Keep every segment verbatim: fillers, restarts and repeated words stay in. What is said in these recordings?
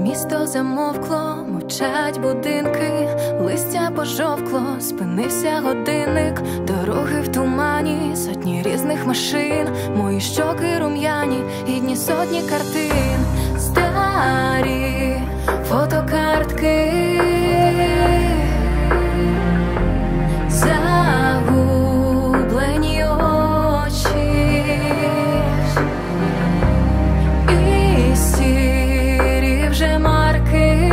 Місто замовкло, мовчать будинки, листя пожовкло, спинився годинник. Дороги в тумані, сотні різних машин, мої щоки рум'яні, гідні сотні картин. Старі фотокартки, загублені очі і сірі вже марки.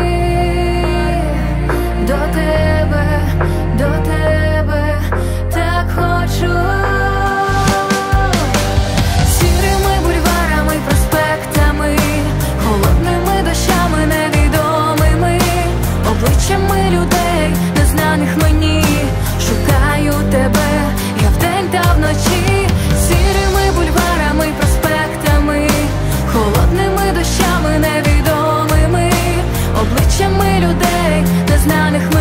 До тебе, до тебе так хочу. Сірими бульварами, проспектами, холодними дощами невідомими, обличчями людей, незнаних мені. Шукаю тебе я вдень та вночі. Сірими бульварами, проспектами, холодними дощами невідомими, обличчями людей, незнаних мені.